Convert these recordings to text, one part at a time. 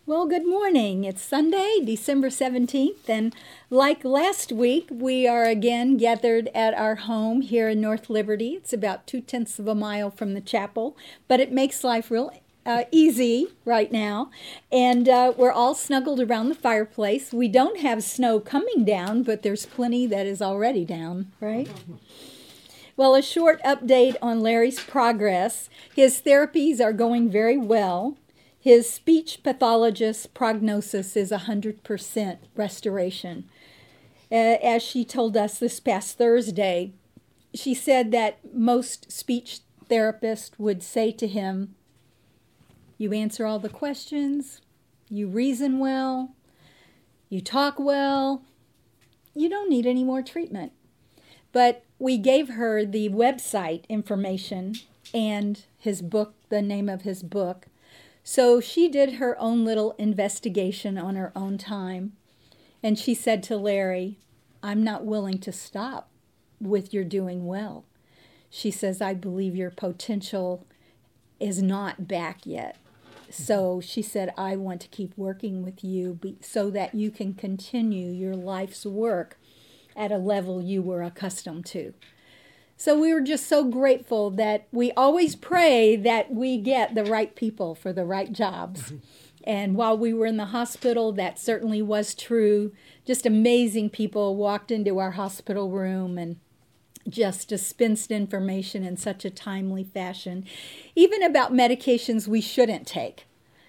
Well, good morning. It's Sunday, December 17th, and like last week, we are again gathered at our home here in North Liberty. It's about 2/10 of a mile from the chapel, but it makes life real easy right now. And we're all snuggled around the fireplace. We don't have snow coming down, but there's plenty that is already down, right? Well, a short update on Larry's progress. His therapies are going very well. His speech pathologist's prognosis is 100% restoration. As she told us this past Thursday, she said that most speech therapists would say to him, "You answer all the questions, you reason well, you talk well, you don't need any more treatment." But we gave her the website information and his book, the name of his book. So she did her own little investigation on her own time. And she said to Larry, "I'm not willing to stop with your doing well." She says, "I believe your potential is not back yet." So she said, "I want to keep working with you so that you can continue your life's work at a level you were accustomed to." So we were just so grateful that we always pray that we get the right people for the right jobs. And while we were in the hospital, that certainly was true. Just amazing people walked into our hospital room and just dispensed information in such a timely fashion, even about medications we shouldn't take.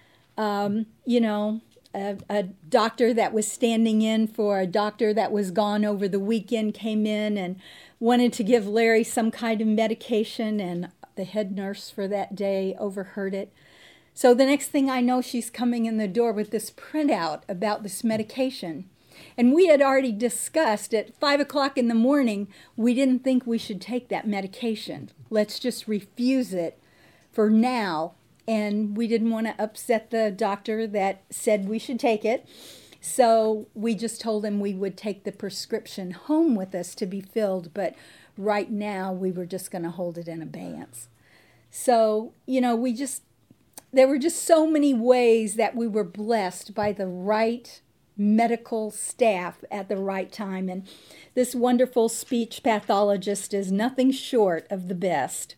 A doctor that was standing in for a doctor that was gone over the weekend came in and wanted to give Larry some kind of medication, and the head nurse for that day overheard it. So the next thing I know, she's coming in the door with this printout about this medication. And we had already discussed at 5 o'clock in the morning, we didn't think we should take that medication. Let's just refuse it for now. And we didn't want to upset the doctor that said we should take it. So we just told him we would take the prescription home with us to be filled. But right now, we were just going to hold it in abeyance. So, there were just so many ways that we were blessed by the right medical staff at the right time. And this wonderful speech pathologist is nothing short of the best.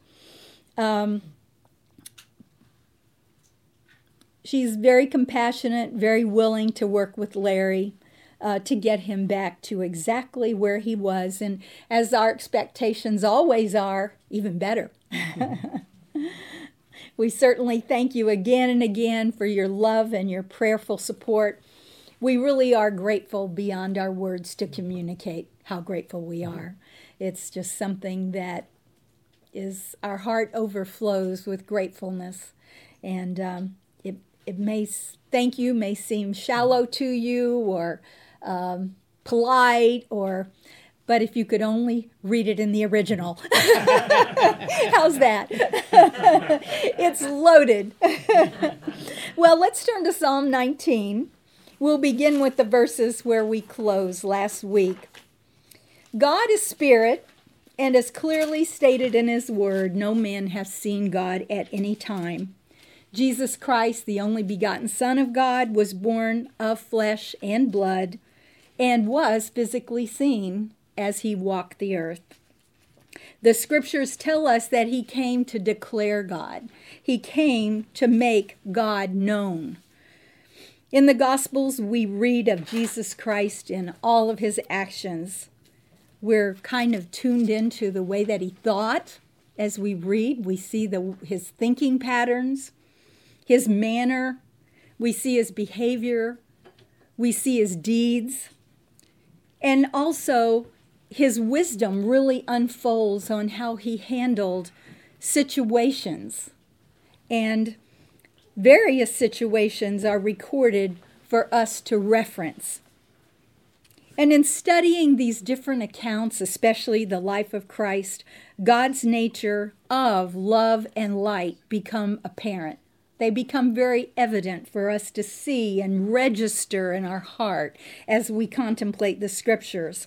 She's very compassionate, very willing to work with Larry to get him back to exactly where he was. And as our expectations always are, even better. We certainly thank you again and again for your love and your prayerful support. We really are grateful beyond our words to communicate how grateful we are. It's just something that is, our heart overflows with gratefulness. And it may, thank you may seem shallow to you or polite, but if you could only read it in the original. How's that? It's loaded. Well, let's turn to Psalm 19. We'll begin with the verses where we closed last week. God is spirit, and as clearly stated in his word, no man has seen God at any time. Jesus Christ, the only begotten Son of God, was born of flesh and blood and was physically seen as he walked the earth. The scriptures tell us that he came to declare God. He came to make God known. In the Gospels, we read of Jesus Christ in all of his actions. We're kind of tuned into the way that he thought. As we read, we see his thinking patterns, his manner, we see his behavior, we see his deeds, and also his wisdom really unfolds on how he handled situations. And various situations are recorded for us to reference. And in studying these different accounts, especially the life of Christ, God's nature of love and light become apparent. They become very evident for us to see and register in our heart as we contemplate the scriptures.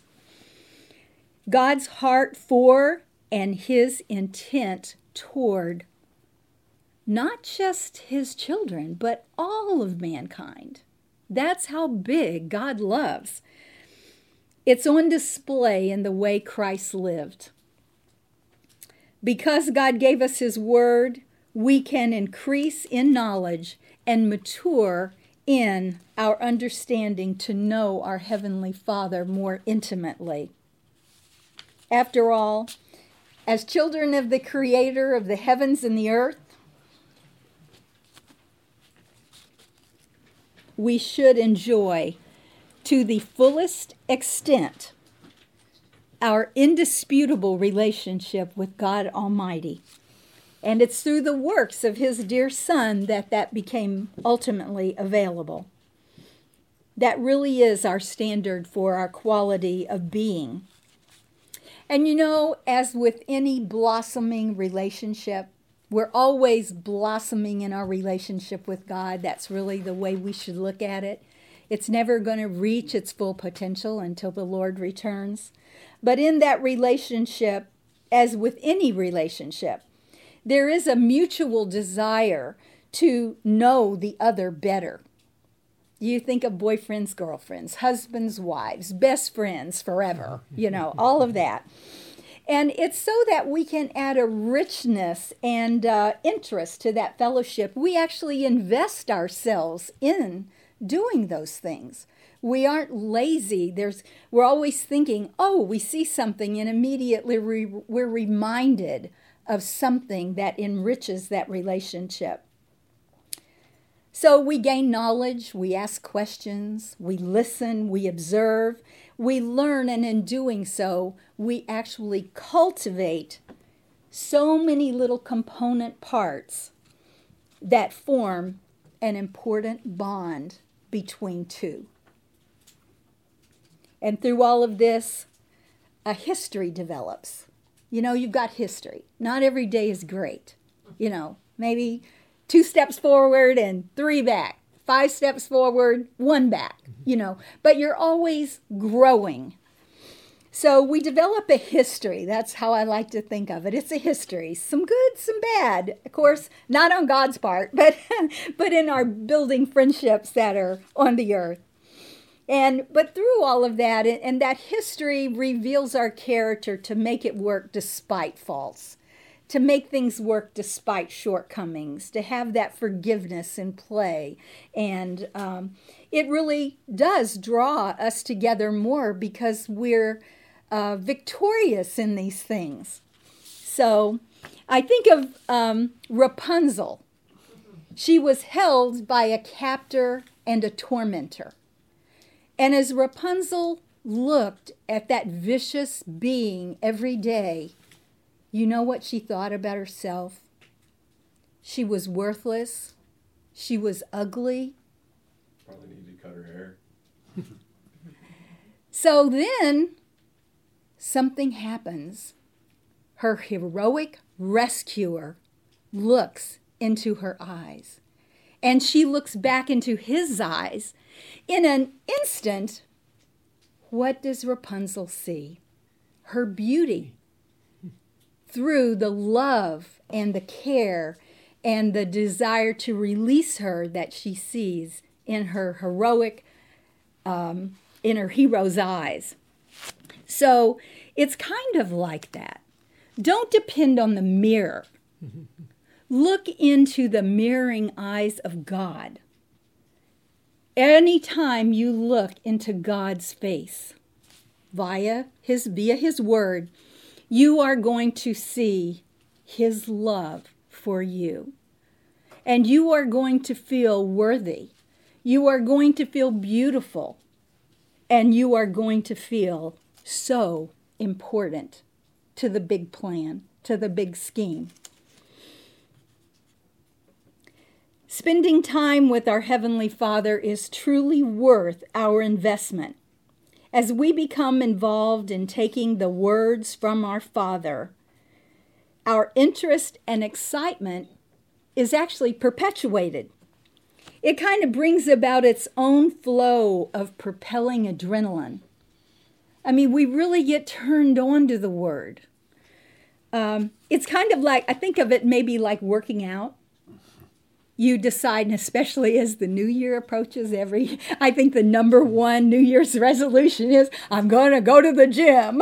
God's heart for and his intent toward not just his children, but all of mankind. That's how big God loves. It's on display in the way Christ lived. Because God gave us his word, we can increase in knowledge and mature in our understanding to know our Heavenly Father more intimately. After all, as children of the Creator of the heavens and the earth, we should enjoy to the fullest extent our indisputable relationship with God Almighty. And it's through the works of his dear Son that became ultimately available. That really is our standard for our quality of being. And you know, as with any blossoming relationship, we're always blossoming in our relationship with God. That's really the way we should look at it. It's never going to reach its full potential until the Lord returns. But in that relationship, as with any relationship, there is a mutual desire to know the other better. You think of boyfriends, girlfriends, husbands, wives, best friends forever, all of that. And it's so that we can add a richness and interest to that fellowship. We actually invest ourselves in doing those things. We aren't lazy. We're always thinking, we see something, and immediately we're reminded of something that enriches that relationship. So we gain knowledge, we ask questions, we listen, we observe, we learn, and in doing so, we actually cultivate so many little component parts that form an important bond between two. And through all of this, a history develops. You've got history. Not every day is great. Maybe 2 steps forward and 3 back, 5 steps forward, 1 back, but you're always growing. So we develop a history. That's how I like to think of it. It's a history, some good, some bad. Of course, not on God's part, but in our building friendships that are on the earth. But through all of that, and that history reveals our character to make it work despite faults, to make things work despite shortcomings, to have that forgiveness in play. And it really does draw us together more because we're victorious in these things. So I think of Rapunzel. She was held by a captor and a tormentor. And as Rapunzel looked at that vicious being every day, you know what she thought about herself? She was worthless. She was ugly. Probably needed to cut her hair. So then something happens. Her heroic rescuer looks into her eyes. And she looks back into his eyes. In an instant, what does Rapunzel see? Her beauty. Through the love and the care and the desire to release her that she sees in her heroic, in her hero's eyes. So it's kind of like that. Don't depend on the mirror. Look into the mirroring eyes of God. Anytime you look into God's face via his word, you are going to see his love for you. And you are going to feel worthy. You are going to feel beautiful. And you are going to feel so important to the big plan, to the big scheme. Spending time with our Heavenly Father is truly worth our investment. As we become involved in taking the words from our Father, our interest and excitement is actually perpetuated. It kind of brings about its own flow of propelling adrenaline. I mean, we really get turned on to the Word. It's kind of like, I think of it maybe like working out. you decide, and especially as the new year approaches, I think the number one New Year's resolution is, I'm going to go to the gym.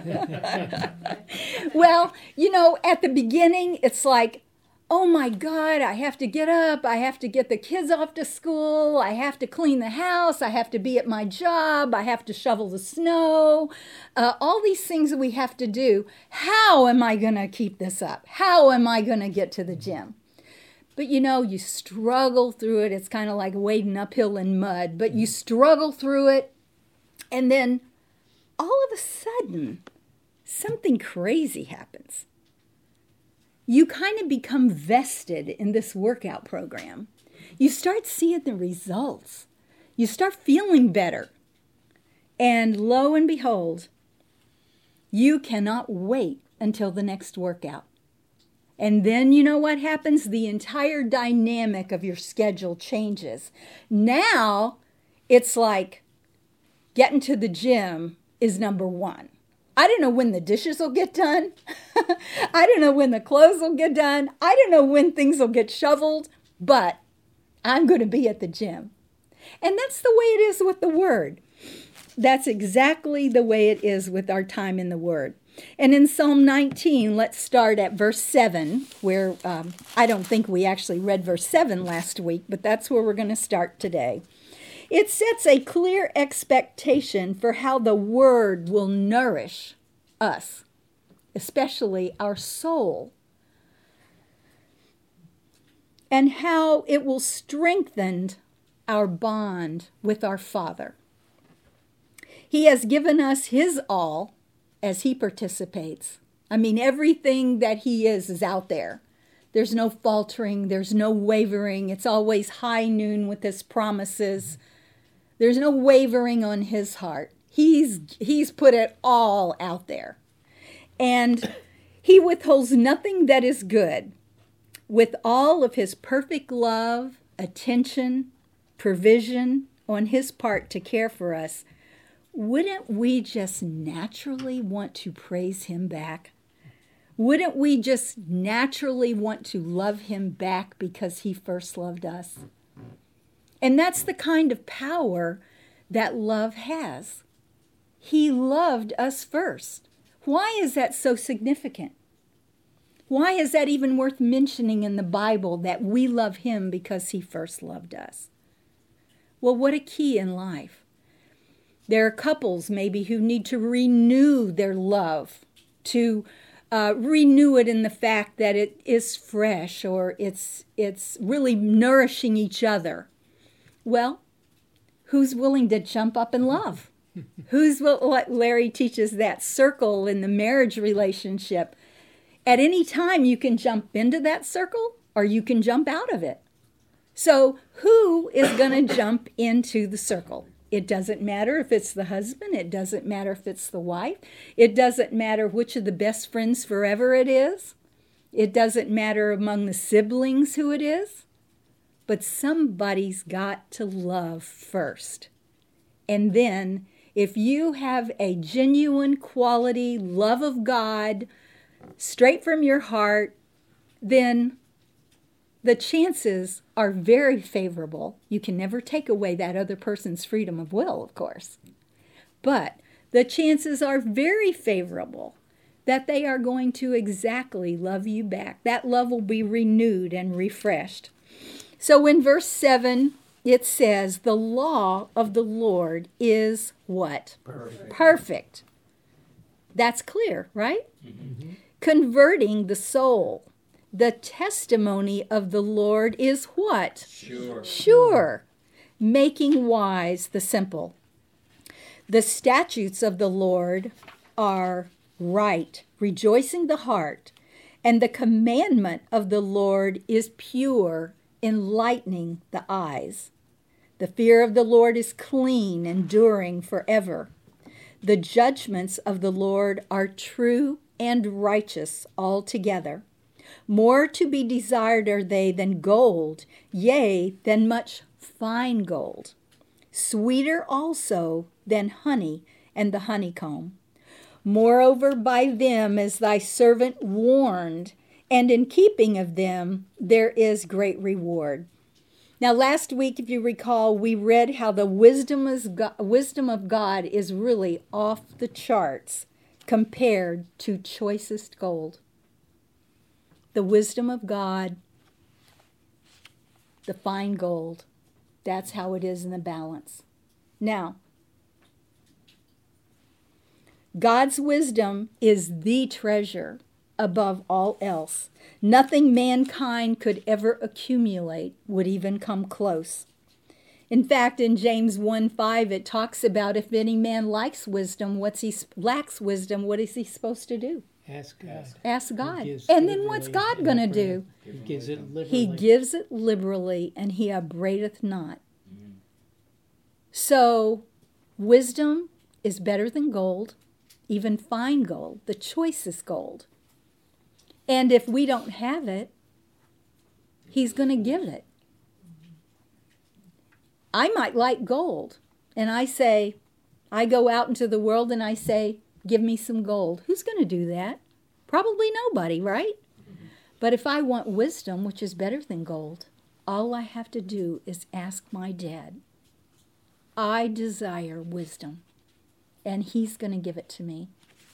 Well, at the beginning, it's like, oh my God, I have to get up. I have to get the kids off to school. I have to clean the house. I have to be at my job. I have to shovel the snow. All these things that we have to do. How am I going to keep this up? How am I going to get to the gym? But you struggle through it. It's kind of like wading uphill in mud, but you struggle through it. And then all of a sudden, something crazy happens. You kind of become vested in this workout program. You start seeing the results. You start feeling better. And lo and behold, you cannot wait until the next workout. And then you know what happens? The entire dynamic of your schedule changes. Now, it's like getting to the gym is number one. I don't know when the dishes will get done. I don't know when the clothes will get done. I don't know when things will get shoveled, but I'm going to be at the gym. And that's the way it is with the Word. That's exactly the way it is with our time in the Word. And in Psalm 19, let's start at verse 7, where I don't think we actually read verse 7 last week, but that's where we're going to start today. It sets a clear expectation for how the Word will nourish us, especially our soul, and how it will strengthen our bond with our Father. He has given us His all as He participates. I mean, everything that He is out there. There's no faltering. There's no wavering. It's always high noon with His promises. There's no wavering on His heart. He's put it all out there. And He withholds nothing that is good. With all of His perfect love, attention, provision on His part to care for us, wouldn't we just naturally want to praise Him back? Wouldn't we just naturally want to love Him back because He first loved us? And that's the kind of power that love has. He loved us first. Why is that so significant? Why is that even worth mentioning in the Bible, that we love Him because He first loved us? Well, what a key in life. There are couples maybe who need to renew their love, to renew it in the fact that it is fresh, or it's really nourishing each other. Well, who's willing to jump up and love? Larry teaches that circle in the marriage relationship. At any time, you can jump into that circle or you can jump out of it. So who is going to jump into the circle? It doesn't matter if it's the husband. It doesn't matter if it's the wife. It doesn't matter which of the best friends forever it is. It doesn't matter among the siblings who it is. But somebody's got to love first. And then, if you have a genuine quality love of God straight from your heart, then the chances are very favorable. You can never take away that other person's freedom of will, of course. But the chances are very favorable that they are going to exactly love you back. That love will be renewed and refreshed. So in verse 7, it says, the law of the Lord is what? Perfect. That's clear, right? Mm-hmm. Converting the soul. The testimony of the Lord is what? Sure. Making wise the simple. The statutes of the Lord are right, rejoicing the heart. And the commandment of the Lord is pure, enlightening the eyes. The fear of the Lord is clean, enduring forever. The judgments of the Lord are true and righteous altogether. More to be desired are they than gold, yea, than much fine gold. Sweeter also than honey and the honeycomb. Moreover, by them is thy servant warned, and in keeping of them there is great reward. Now, last week, if you recall, we read how the wisdom of God is really off the charts compared to choicest gold. The wisdom of God, the fine gold, that's how it is in the balance. Now, God's wisdom is the treasure above all else. Nothing mankind could ever accumulate would even come close. In fact, in James 1:5, it talks about if any man lacks wisdom, what is he supposed to do? Ask God. Ask God. And then what's God going to do? He gives it liberally. He gives it liberally, and he upbraideth not. So, wisdom is better than gold, even fine gold, the choicest gold. And if we don't have it, he's going to give it. I might like gold, and I go out into the world and I say, give me some gold. Who's going to do that? Probably nobody, right? But if I want wisdom, which is better than gold, all I have to do is ask my dad. I desire wisdom, and he's going to give it to me.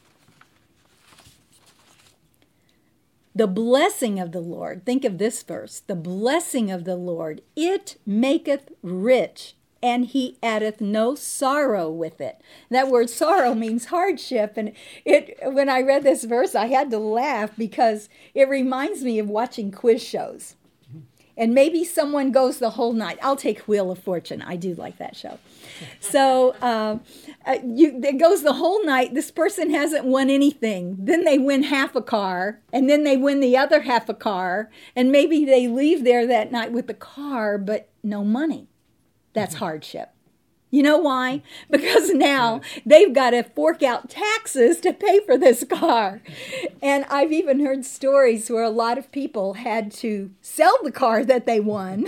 The blessing of the Lord, think of this verse, the blessing of the Lord, it maketh rich, and he addeth no sorrow with it. That word sorrow means hardship, and when I read this verse, I had to laugh because it reminds me of watching quiz shows. And maybe someone goes the whole night. I'll take Wheel of Fortune. I do like that show. So it goes the whole night. This person hasn't won anything. Then they win half a car, and then they win the other half a car, and maybe they leave there that night with the car, but no money. That's hardship. You know why? Because now they've got to fork out taxes to pay for this car. And I've even heard stories where a lot of people had to sell the car that they won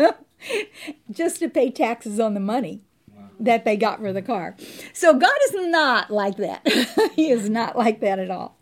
just to pay taxes on the money that they got for the car. So God is not like that. He is not like that at all.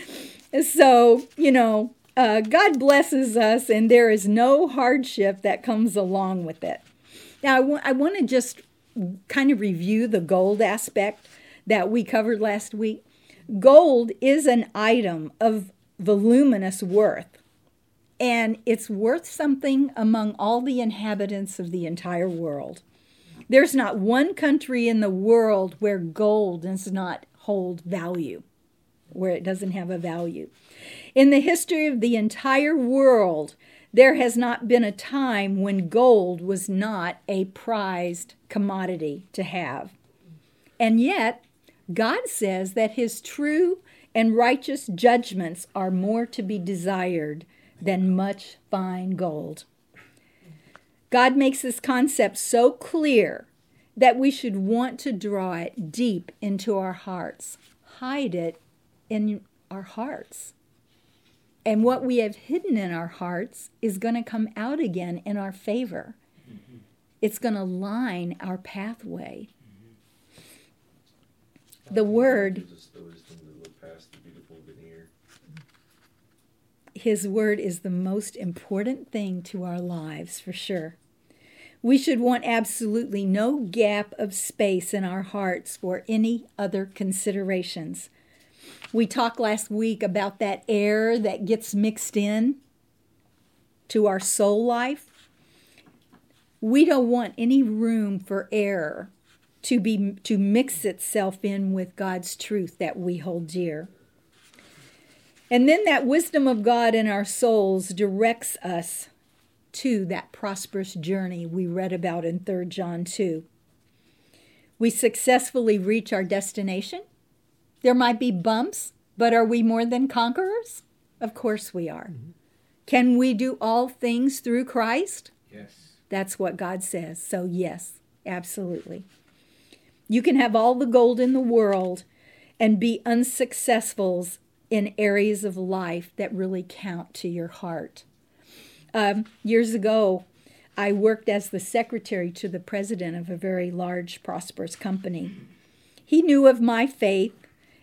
So, God blesses us, and there is no hardship that comes along with it. Now, I want to just kind of review the gold aspect that we covered last week. Gold is an item of voluminous worth, and it's worth something among all the inhabitants of the entire world. There's not one country in the world where gold does not hold value, where it doesn't have a value. In the history of the entire world, there has not been a time when gold was not a prized commodity to have. And yet, God says that his true and righteous judgments are more to be desired than much fine gold. God makes this concept so clear that we should want to draw it deep into our hearts, hide it in our hearts. And what we have hidden in our hearts is going to come out again in our favor. It's going to line our pathway. The Word, his Word is the most important thing to our lives, for sure. We should want absolutely no gap of space in our hearts for any other considerations. We talked last week about that air that gets mixed in to our soul life. We don't want any room for error to mix itself in with God's truth that we hold dear. And then that wisdom of God in our souls directs us to that prosperous journey we read about in 3 John 2. We successfully reach our destination. There might be bumps, but are we more than conquerors? Of course we are. Mm-hmm. Can we do all things through Christ? Yes. That's what God says. So yes, absolutely. You can have all the gold in the world and be unsuccessful in areas of life that really count to your heart. Years ago, I worked as the secretary to the president of a very large, prosperous company. He knew of my faith,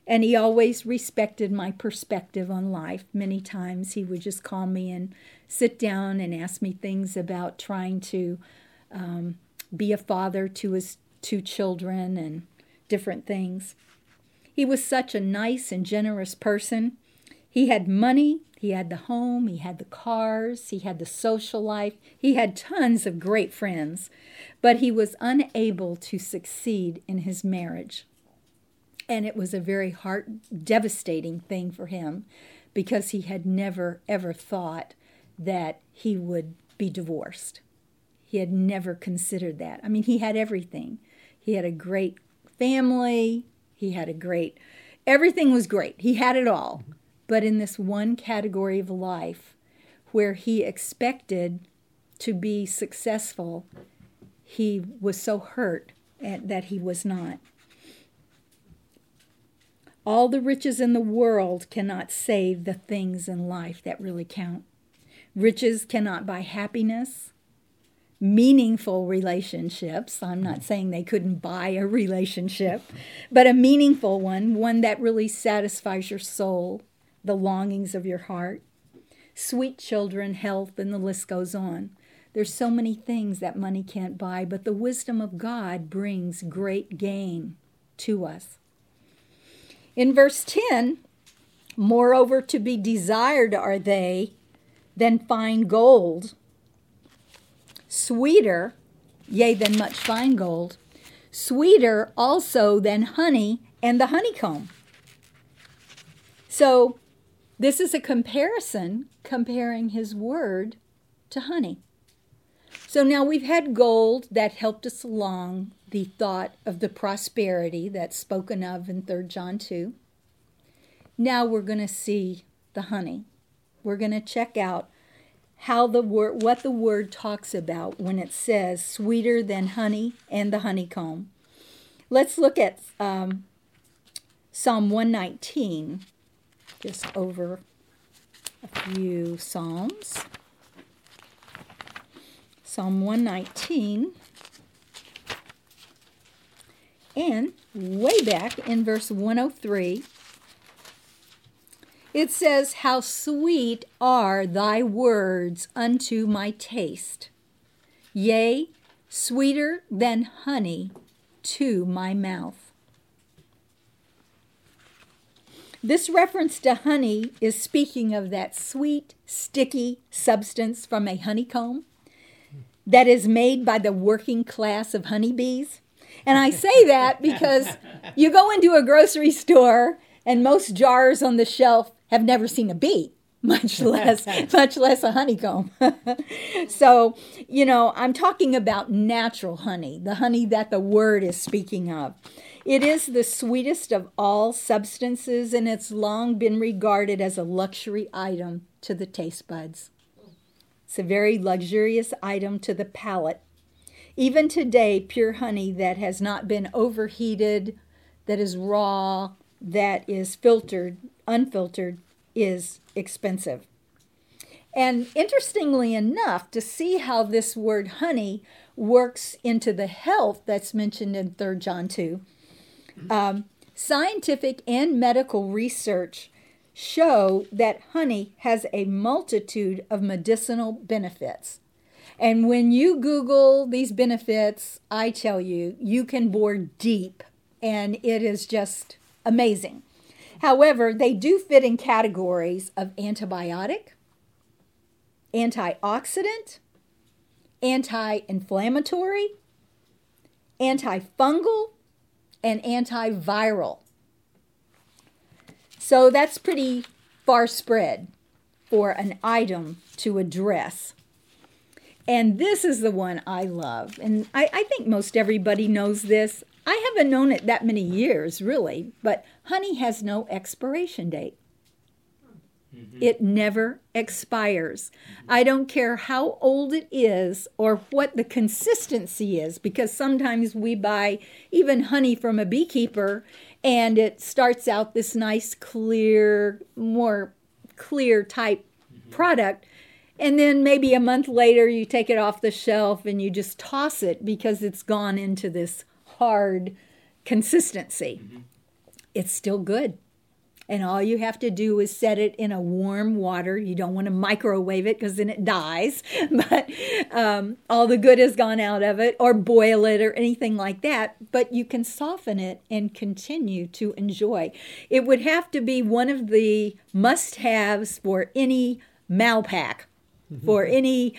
And he always respected my perspective on life. Many times he would just call me and sit down and ask me things about trying to be a father to his 2 children and different things. He was such a nice and generous person. He had money, he had the home, he had the cars, he had the social life, he had tons of great friends, but he was unable to succeed in his marriage. And it was a very devastating thing for him because he had never, ever thought that he would be divorced. He had never considered that. I mean, he had everything. He had a great family. He had everything was great. He had it all. But in this one category of life where he expected to be successful, he was so hurt that he was not. All the riches in the world cannot save the things in life that really count. Riches cannot buy happiness, meaningful relationships. I'm not saying they couldn't buy a relationship, but a meaningful one that really satisfies your soul, the longings of your heart, sweet children, health, and the list goes on. There's so many things that money can't buy, but the wisdom of God brings great gain to us. In verse 10, moreover, to be desired are they than fine gold, sweeter, yea, than much fine gold, sweeter also than honey and the honeycomb. So this is a comparison, comparing his word to honey. So now we've had gold that helped us along the thought of the prosperity that's spoken of in 3 John 2. Now we're going to see the honey. We're going to check out what the word talks about when it says sweeter than honey and the honeycomb. Let's look at Psalm 119, just over a few Psalms. Psalm 119, and way back in verse 103, it says, how sweet are thy words unto my taste, yea, sweeter than honey to my mouth. This reference to honey is speaking of that sweet, sticky substance from a honeycomb that is made by the working class of honeybees. And I say that because you go into a grocery store and most jars on the shelf have never seen a bee, much less a honeycomb. So, I'm talking about natural honey, the honey that the word is speaking of. It is the sweetest of all substances, and it's long been regarded as a luxury item to the taste buds. It's a very luxurious item to the palate. Even today, pure honey that has not been overheated, that is raw, that is unfiltered, is expensive. And interestingly enough, to see how this word honey works into the health that's mentioned in 3 John 2, scientific and medical research show that honey has a multitude of medicinal benefits. And when you Google these benefits, I tell you, you can bore deep, and it is just amazing. However, they do fit in categories of antibiotic, antioxidant, anti-inflammatory, antifungal, and antiviral. So that's pretty far spread for an item to address. And this is the one I love. And I think most everybody knows this. I haven't known it that many years, really, but honey has no expiration date. Mm-hmm. It never expires. I don't care how old it is or what the consistency is, because sometimes we buy even honey from a beekeeper and it starts out this nice, clear, more clear type product. And then maybe a month later you take it off the shelf and you just toss it because it's gone into this hard consistency. Mm-hmm. it's still good. And all you have to do is set it in a warm water. You don't want to microwave it because then it dies. But all the good has gone out of it, or boil it or anything like that. But you can soften it and continue to enjoy. It would have to be one of the must-haves for any Malpac, for any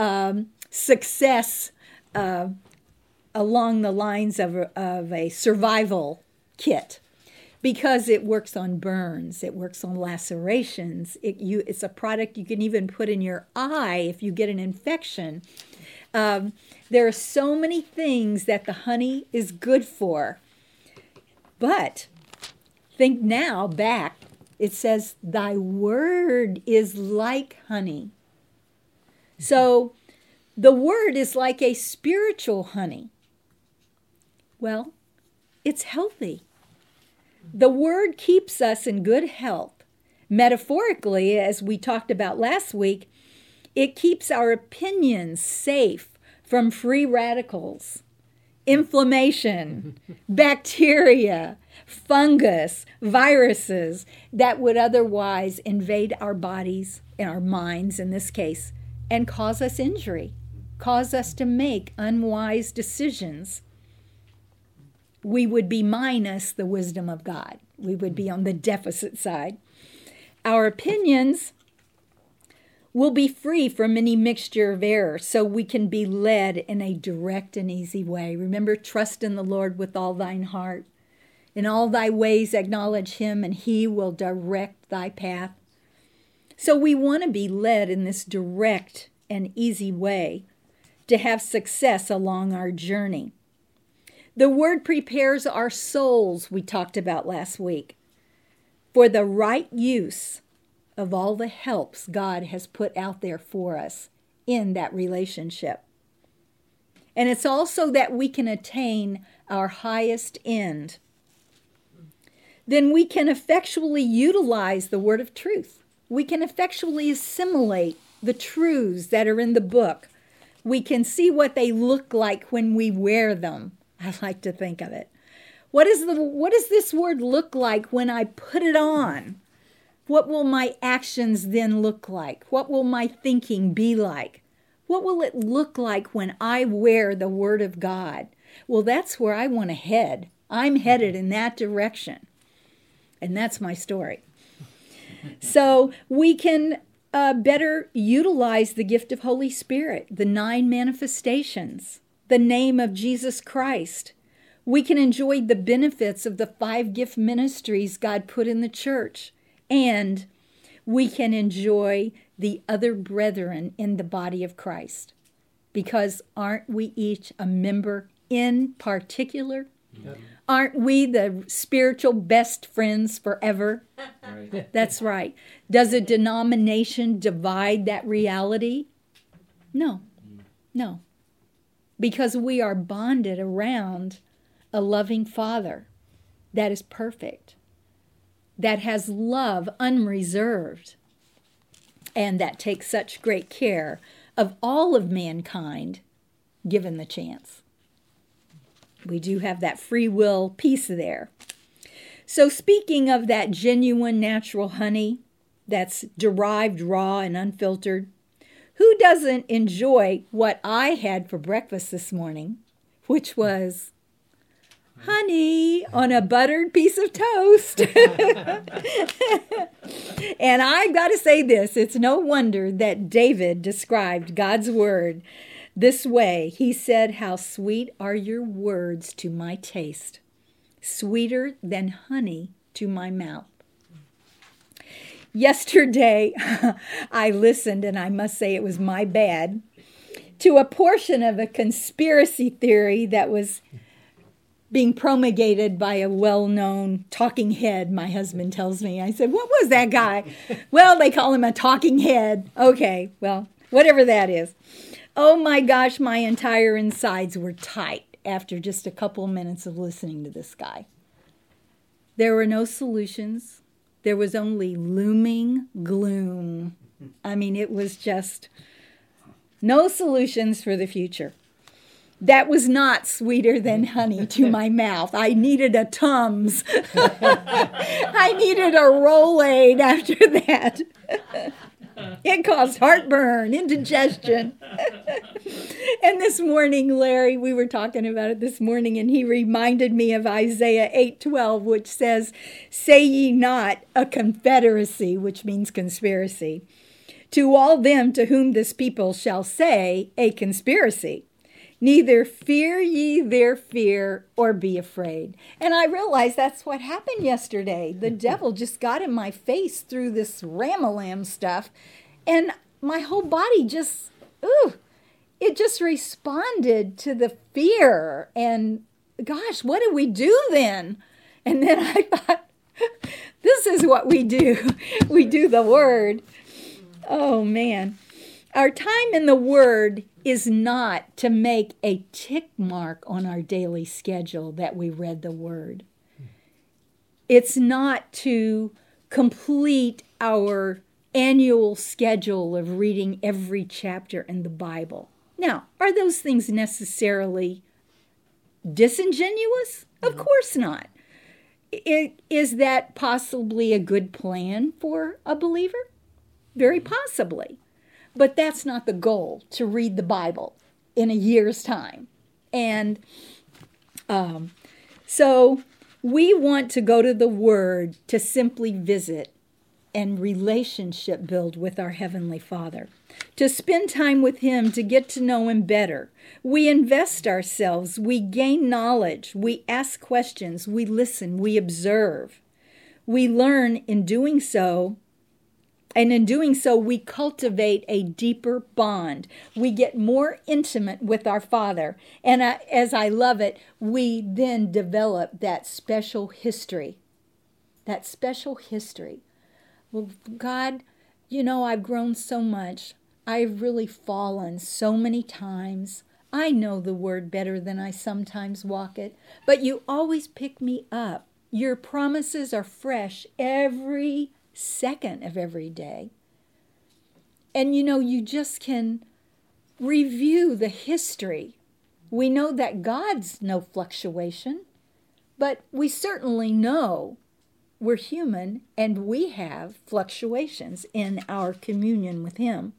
success along the lines of a survival kit. Because it works on burns, it works on lacerations. It's a product you can even put in your eye if you get an infection. There are so many things that the honey is good for. But think now back, it says, thy word is like honey. So the word is like a spiritual honey. Well, it's healthy. The word keeps us in good health. Metaphorically, as we talked about last week, it keeps our opinions safe from free radicals, inflammation, bacteria, fungus, viruses that would otherwise invade our bodies and our minds in this case and cause us injury, cause us to make unwise decisions. We would be minus the wisdom of God. We would be on the deficit side. Our opinions will be free from any mixture of error, so we can be led in a direct and easy way. Remember, trust in the Lord with all thine heart. In all thy ways acknowledge him, and he will direct thy path. So we want to be led in this direct and easy way to have success along our journey. The word prepares our souls, we talked about last week, for the right use of all the helps God has put out there for us in that relationship. And it's also that we can attain our highest end. Then we can effectually utilize the word of truth. We can effectually assimilate the truths that are in the book. We can see what they look like when we wear them. I like to think of it. What does this word look like when I put it on? What will my actions then look like? What will my thinking be like? What will it look like when I wear the Word of God? Well, that's where I want to head. I'm headed in that direction. And that's my story. So we can better utilize the gift of Holy Spirit, the 9 manifestations, the name of Jesus Christ. We can enjoy the benefits of the 5 gift ministries God put in the church. And we can enjoy the other brethren in the body of Christ. Because aren't we each a member in particular? Yep. Aren't we the spiritual best friends forever? Right. That's right. Does a denomination divide that reality? No. No. Because we are bonded around a loving Father that is perfect, that has love unreserved, and that takes such great care of all of mankind given the chance. We do have that free will piece there. So speaking of that genuine natural honey that's derived raw and unfiltered, who doesn't enjoy what I had for breakfast this morning, which was honey on a buttered piece of toast? And I got to say this, it's no wonder that David described God's word this way. He said, how sweet are your words to my taste, sweeter than honey to my mouth. Yesterday, I listened, and I must say it was my bad, to a portion of a conspiracy theory that was being promulgated by a well-known talking head, my husband tells me. I said, what was that guy? Well, they call him a talking head. Okay, well, whatever that is. Oh my gosh, my entire insides were tight after just a couple minutes of listening to this guy. There were no solutions. There was only looming gloom. I mean, it was just no solutions for the future. That was not sweeter than honey to my mouth. I needed a Tums. I needed a Rolaids after that. It caused heartburn, indigestion. And this morning, Larry, we were talking about it this morning, and he reminded me of Isaiah 8:12, which says, "Say ye not a confederacy," which means conspiracy, "to all them to whom this people shall say a conspiracy. Neither fear ye their fear or be afraid." And I realized that's what happened yesterday. The devil just got in my face through this Ramalam stuff, and my whole body just, it just responded to the fear. And gosh, what do we do then? And then I thought, this is what we do. We do the Word. Oh, man. Our time in the Word is not to make a tick mark on our daily schedule that we read the Word. It's not to complete our annual schedule of reading every chapter in the Bible. Now, are those things necessarily disingenuous? Of course not. Is that possibly a good plan for a believer? Very possibly. But that's not the goal, to read the Bible in a year's time. And so we want to go to the Word to simply visit and relationship build with our Heavenly Father, to spend time with Him, to get to know Him better. We invest ourselves, we gain knowledge, we ask questions, we listen, we observe. We learn in doing so. And in doing so, we cultivate a deeper bond. We get more intimate with our Father. And as I love it, we then develop that special history. That special history. Well, God, I've grown so much. I've really fallen so many times. I know the Word better than I sometimes walk it. But you always pick me up. Your promises are fresh every second of every day. And you just can review the history. We know that God's no fluctuation, but we certainly know we're human and we have fluctuations in our communion with Him.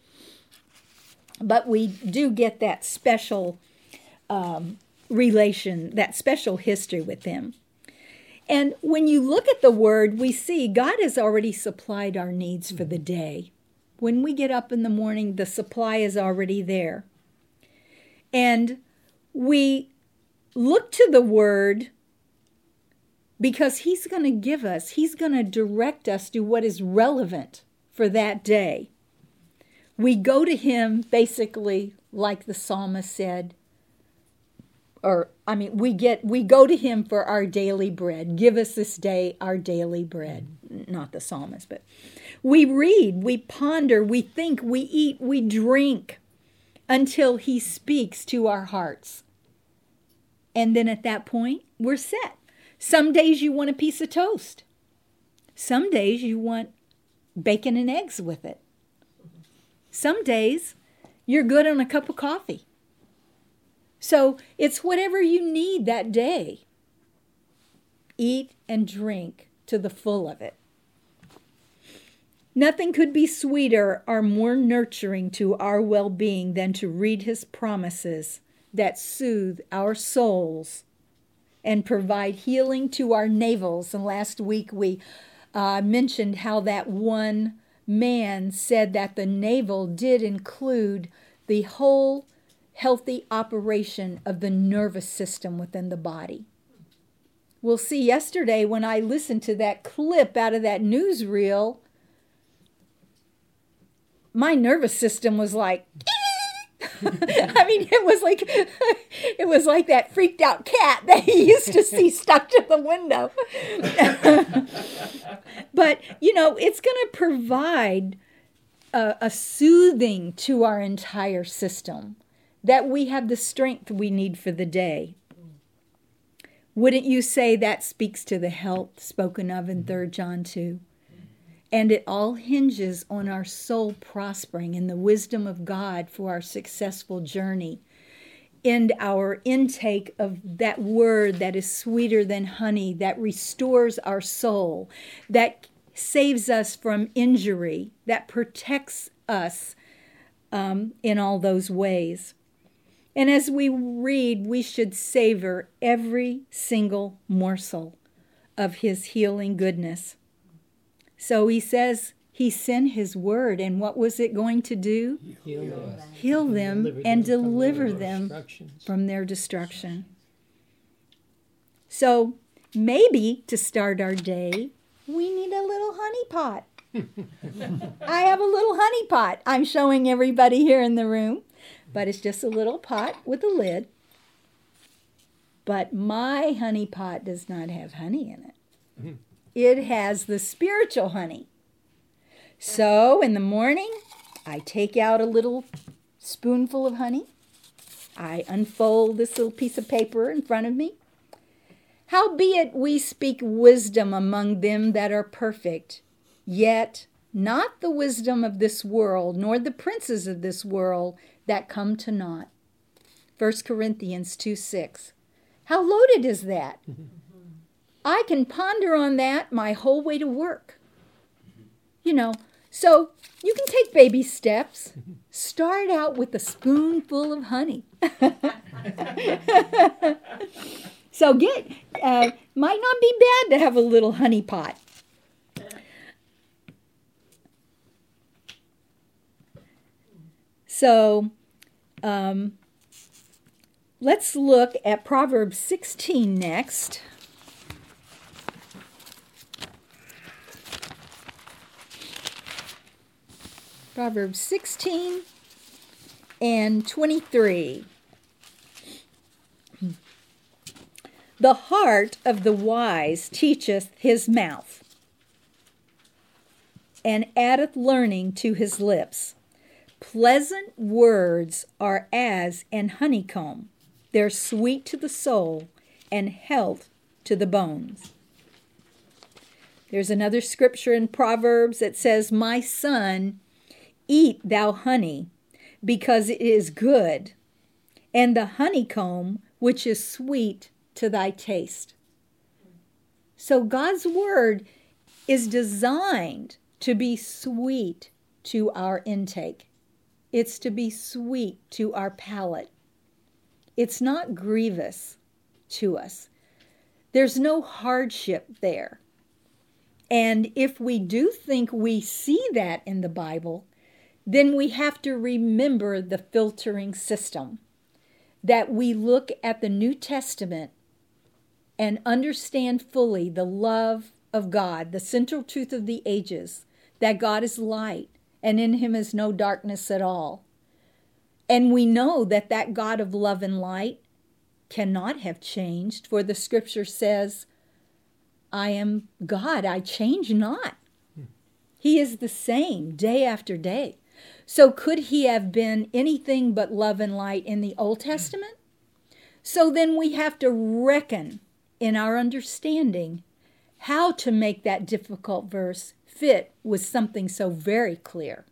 But we do get that special relation, that special history with Him. And when you look at the Word, we see God has already supplied our needs for the day. When we get up in the morning, the supply is already there. And we look to the Word because He's going to give us, He's going to direct us to what is relevant for that day. We go to Him basically like the psalmist said, we go to Him for our daily bread. Give us this day our daily bread. Not the psalmist, but we read, we ponder, we think, we eat, we drink until He speaks to our hearts. And then at that point, we're set. Some days you want a piece of toast. Some days you want bacon and eggs with it. Some days you're good on a cup of coffee. So it's whatever you need that day. Eat and drink to the full of it. Nothing could be sweeter or more nurturing to our well-being than to read His promises that soothe our souls and provide healing to our navels. And last week we mentioned how that one man said that the navel did include the whole healthy operation of the nervous system within the body. We'll see yesterday when I listened to that clip out of that newsreel, my nervous system was like, it was like that freaked out cat that he used to see stuck to the window. But, it's going to provide a soothing to our entire system, that we have the strength we need for the day. Wouldn't you say that speaks to the health spoken of in 3 John 2? And it all hinges on our soul prospering in the wisdom of God for our successful journey. in our intake of that word that is sweeter than honey, that restores our soul, that saves us from injury, that protects us in all those ways. And as we read, we should savor every single morsel of his healing goodness. So he says he sent his word, and what was it going to do? Heal them and deliver them from their destruction. So maybe to start our day, we need a little honey pot. I have a little honey pot I'm showing everybody here in the room, but it's just a little pot with a lid. But my honey pot does not have honey in it. It has the spiritual honey. So in the morning, I take out a little spoonful of honey. I unfold this little piece of paper in front of me. Howbeit we speak wisdom among them that are perfect, yet not the wisdom of this world, nor the princes of this world that come to naught. 1 Corinthians 2:6. How loaded is that? I can ponder on that my whole way to work. So you can take baby steps. Start out with a spoonful of honey. So might not be bad to have a little honey pot. So let's look at Proverbs 16 next. Proverbs 16 and 23. The heart of the wise teacheth his mouth, and addeth learning to his lips. Pleasant words are as an honeycomb. They're sweet to the soul and health to the bones. There's another scripture in Proverbs that says, My son, eat thou honey, because it is good, and the honeycomb which is sweet to thy taste. So God's word is designed to be sweet to our intake. It's to be sweet to our palate. It's not grievous to us. There's no hardship there. And if we do think we see that in the Bible, then we have to remember the filtering system, that we look at the New Testament and understand fully the love of God, the central truth of the ages, that God is light and in him is no darkness at all. And we know that that God of love and light cannot have changed, for the scripture says, I am God, I change not. He is the same day after day. So could he have been anything but love and light in the Old Testament? So then we have to reckon in our understanding how to make that difficult verse fit with something so very clear.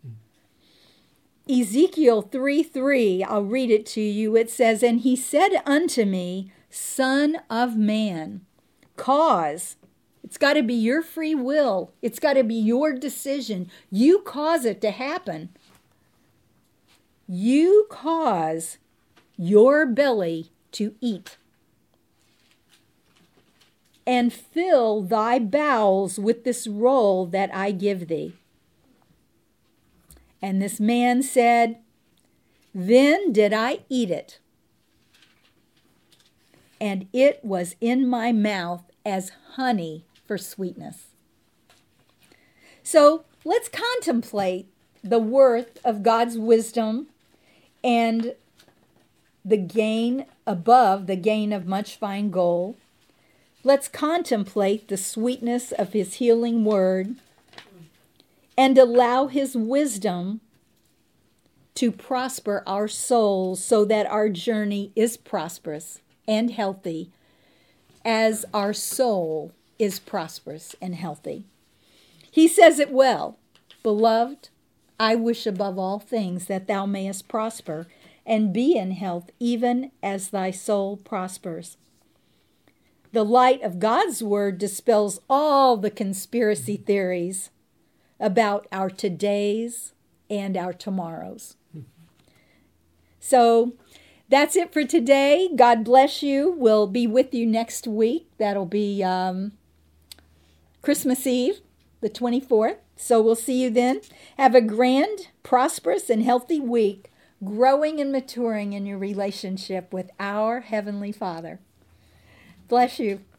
Ezekiel 3:3, I'll read it to you. It says, And he said unto me, Son of man, cause. It's got to be your free will. It's got to be your decision. You cause it to happen. You cause your belly to eat, and fill thy bowels with this roll that I give thee. And this man said, Then did I eat it, and it was in my mouth as honey for sweetness. So let's contemplate the worth of God's wisdom and the gain above the gain of much fine gold. Let's contemplate the sweetness of his healing word and allow his wisdom to prosper our souls so that our journey is prosperous and healthy as our soul is prosperous and healthy. He says it well, Beloved, I wish above all things that thou mayest prosper and be in health, even as thy soul prospers. The light of God's word dispels all the conspiracy theories about our todays and our tomorrows. So that's it for today. God bless you. We'll be with you next week. That'll be Christmas Eve, the 24th. So we'll see you then. Have a grand, prosperous, and healthy week, growing and maturing in your relationship with our Heavenly Father. Bless you.